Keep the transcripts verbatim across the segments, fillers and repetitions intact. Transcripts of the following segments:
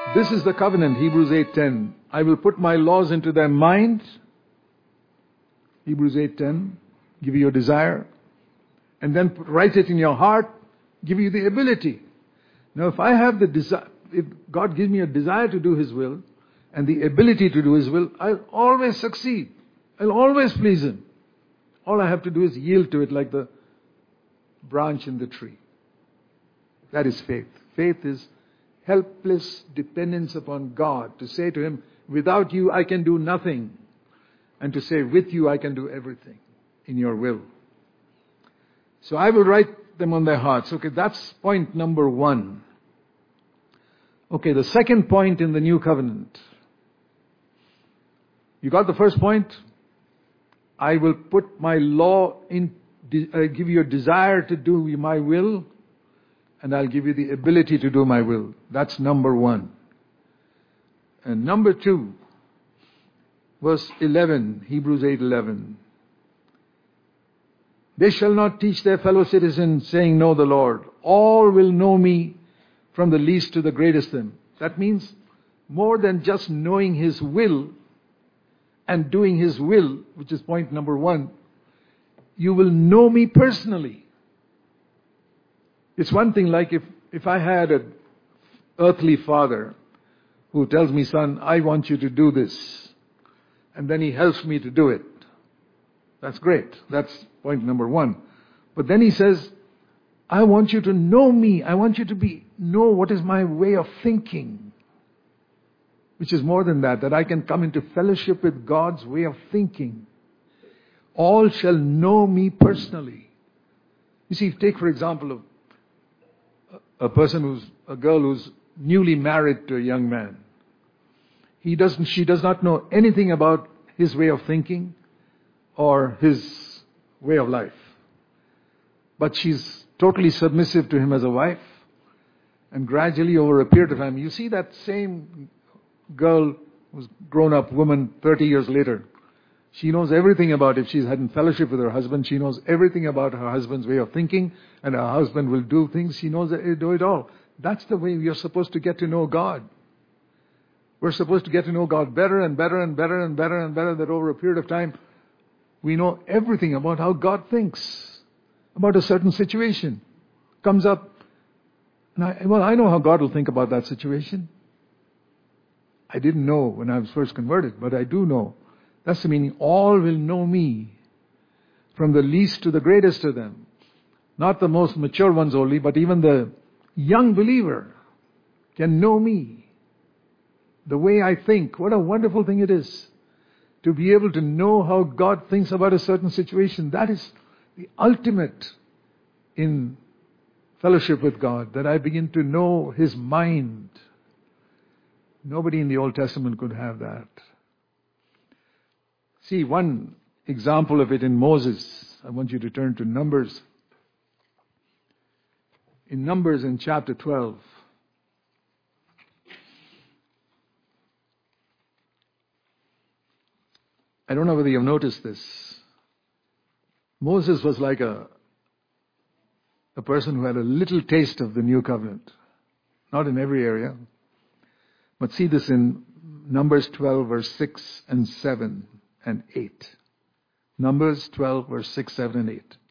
This is the covenant, Hebrews eight ten. I will put my laws into their mind. Hebrews eight ten. Give you your desire. And then write it in your heart. Give you the ability. Now if I have the desire, if God gives me a desire to do His will, and the ability to do His will, I'll always succeed. I'll always please Him. All I have to do is yield to it like the branch in the tree. That is faith. Faith is helpless dependence upon God. To say to Him, without you I can do nothing. And to say, with you I can do everything in your will. So I will write them on their hearts. Okay, that's point number one. Okay, the second point in the new covenant. You got the first point? I will put my law in, uh, give you a desire to do my will, and I'll give you the ability to do my will. That's number one. And number two, verse eleven, Hebrews eight eleven. They shall not teach their fellow citizens, saying, know the Lord. All will know me, from the least to the greatest them. That means more than just knowing His will and doing His will, which is point number one. You will know me personally. It's one thing like if, if I had an earthly father who tells me, son, I want you to do this. And then he helps me to do it. That's great. That's point number one. But then he says, I want you to know me. I want you to be know what is my way of thinking. Which is more than that, that I can come into fellowship with God's way of thinking. All shall know me personally. You see, take for example a, a person who's, a girl who's newly married to a young man. He doesn't, she does not know anything about his way of thinking or his way of life. But she's totally submissive to him as a wife. And gradually over a period of time, you see that same girl who's grown up woman thirty years later. She knows everything about, if she's had in fellowship with her husband, she knows everything about her husband's way of thinking, and her husband will do things, she knows it, do it all. That's the way we are supposed to get to know God. We're supposed to get to know God better and better and better and better and better, that over a period of time, we know everything about how God thinks, about a certain situation. Comes up, and I, well, I know how God will think about that situation. I didn't know when I was first converted, but I do know. That's the meaning. All will know me, from the least to the greatest of them. Not the most mature ones only, but even the young believer can know me. The way I think. What a wonderful thing it is to be able to know how God thinks about a certain situation. That is the ultimate in fellowship with God, that I begin to know His mind. Nobody in the Old Testament could have that. See, one example of it in Moses. I want you to turn to Numbers. In Numbers in chapter twelve. I don't know whether you've noticed this. Moses was like a, a person who had a little taste of the new covenant. Not in every area. But see this in Numbers twelve, verse six and seven and eight. Numbers twelve, verse six, seven and eight.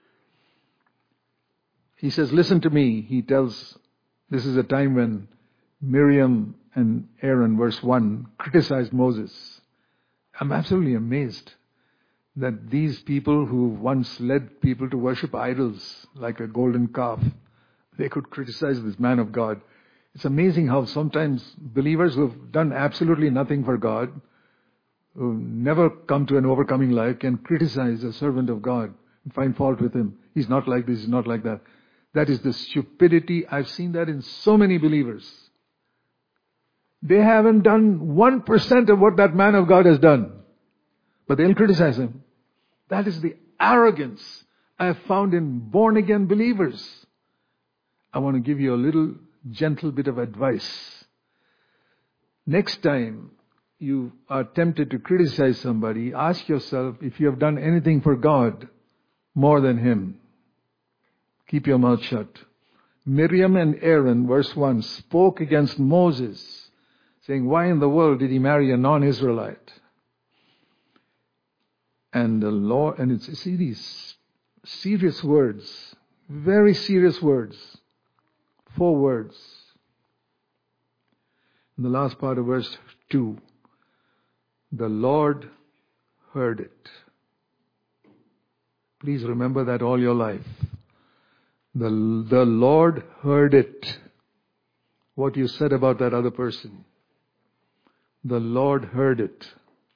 He says, listen to me. He tells, this is a time when Miriam and Aaron, verse one, criticized Moses. I'm absolutely amazed that these people who once led people to worship idols like a golden calf, they could criticize this man of God. It's amazing how sometimes believers who have done absolutely nothing for God, who never come to an overcoming life, can criticize a servant of God and find fault with him. He's not like this, he's not like that. That is the stupidity. I've seen that in so many believers. They haven't done one percent of what that man of God has done. But they'll criticize him. That is the arrogance I have found in born-again believers. I want to give you a little gentle bit of advice. Next time you are tempted to criticize somebody, ask yourself if you have done anything for God more than him. Keep your mouth shut. Miriam and Aaron, verse one, spoke against Moses saying, why in the world did he marry a non-Israelite? And the Lord, and it's, see these serious words, very serious words, four words. In the last part of verse two, the Lord heard it. Please remember that all your life. The, the Lord heard it. What you said about that other person. The Lord heard it.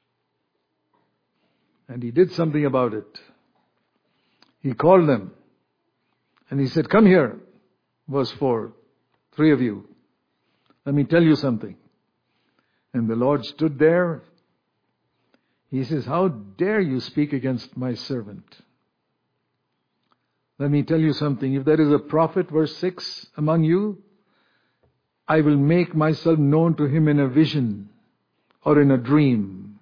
And He did something about it. He called them. And He said, come here. Verse four. Three of you. Let me tell you something. And the Lord stood there. He says, how dare you speak against my servant? Let me tell you something. If there is a prophet, verse six, among you, I will make myself known to him in a vision or in a dream.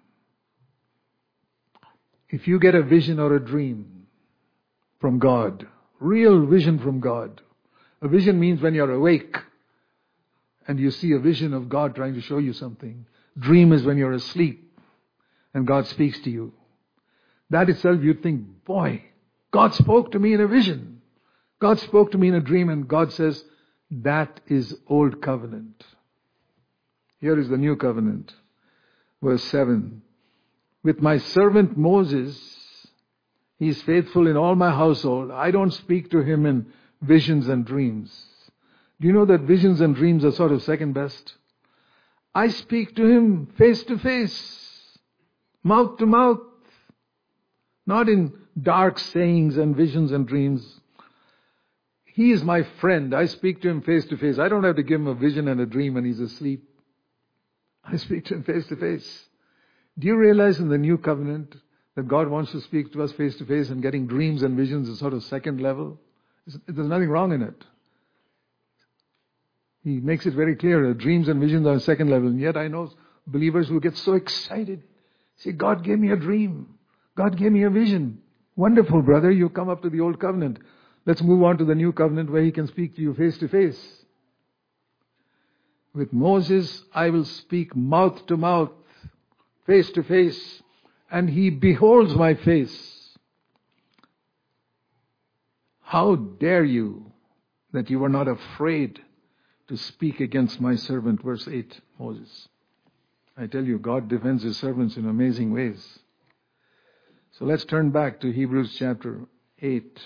If you get a vision or a dream from God, real vision from God. A vision means when you're awake and you see a vision of God trying to show you something. Dream is when you're asleep and God speaks to you. That itself you'd think, boy, God spoke to me in a vision. God spoke to me in a dream, and God says, that is old covenant. Here is the new covenant. Verse seven. With my servant Moses, he is faithful in all my household. I don't speak to him in visions and dreams. Do you know that visions and dreams are sort of second best? I speak to him face to face, mouth to mouth, not in dark sayings and visions and dreams. He is my friend. I speak to him face to face. I don't have to give him a vision and a dream when he's asleep. I speak to him face to face. Do you realize in the new covenant that God wants to speak to us face to face, and getting dreams and visions is sort of second level? There's nothing wrong in it. He makes it very clear that dreams and visions are second level. And yet I know believers who get so excited. Say, God gave me a dream. God gave me a vision. Wonderful, brother. You come up to the old covenant. Let's move on to the new covenant where He can speak to you face to face. With Moses, I will speak mouth to mouth, face to face, and he beholds my face. How dare you that you were not afraid to speak against my servant? Verse eight, Moses. I tell you, God defends His servants in amazing ways. So let's turn back to Hebrews chapter eight.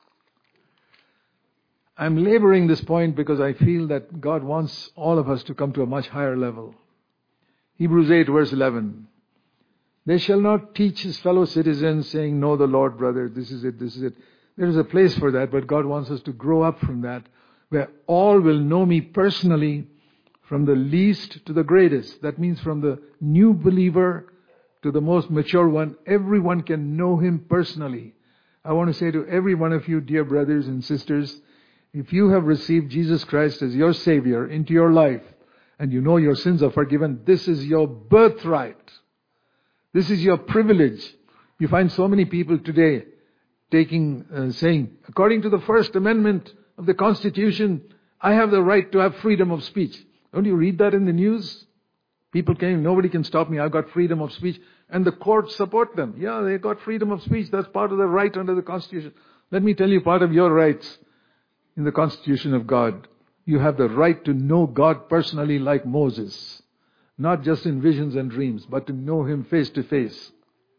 I'm laboring this point because I feel that God wants all of us to come to a much higher level. Hebrews eight verse eleven. They shall not teach his fellow citizens, saying, know the Lord, brother, this is it, this is it. There is a place for that, but God wants us to grow up from that, where all will know me personally, from the least to the greatest. That means from the new believer to the most mature one. Everyone can know Him personally. I want to say to every one of you, dear brothers and sisters, if you have received Jesus Christ as your Savior into your life, and you know your sins are forgiven, this is your birthright. This is your privilege. You find so many people today taking, uh, saying, according to the First Amendment of the Constitution, I have the right to have freedom of speech. Don't you read that in the news? People came, nobody can stop me, I've got freedom of speech. And the courts support them. Yeah, they got freedom of speech. That's part of the right under the Constitution. Let me tell you part of your rights in the Constitution of God. You have the right to know God personally like Moses. Not just in visions and dreams, but to know Him face to face.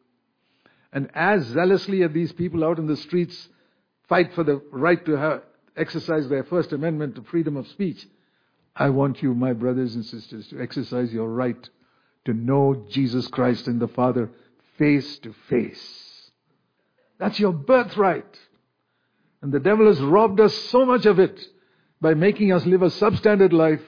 And as zealously as these people out in the streets fight for the right to have, exercise their First Amendment to freedom of speech, I want you, my brothers and sisters, to exercise your right to know Jesus Christ and the Father face to face. That's your birthright. And the devil has robbed us so much of it by making us live a substandard life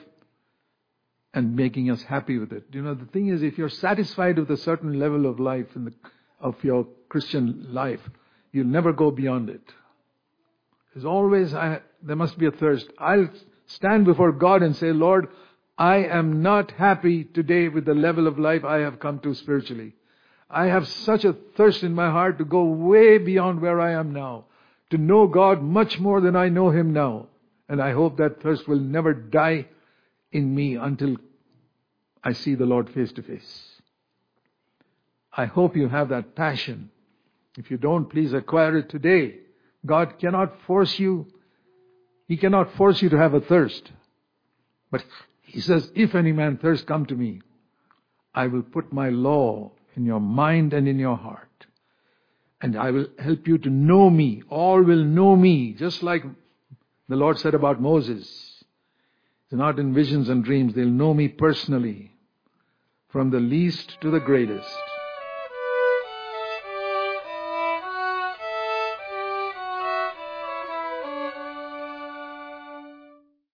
and making us happy with it. You know, the thing is, if you're satisfied with a certain level of life, in the, of your Christian life, you'll never go beyond it. There's always, I, there must be a thirst. I'll stand before God and say, Lord, I am not happy today with the level of life I have come to spiritually. I have such a thirst in my heart to go way beyond where I am now, to know God much more than I know Him now. And I hope that thirst will never die in me until I see the Lord face to face. I hope you have that passion. If you don't, please acquire it today. God cannot force you. He cannot force you to have a thirst. But He says, if any man thirst, come to me. I will put my law in your mind and in your heart. And I will help you to know me. All will know me. Just like the Lord said about Moses. It's not in visions and dreams. They'll know me personally. From the least to the greatest.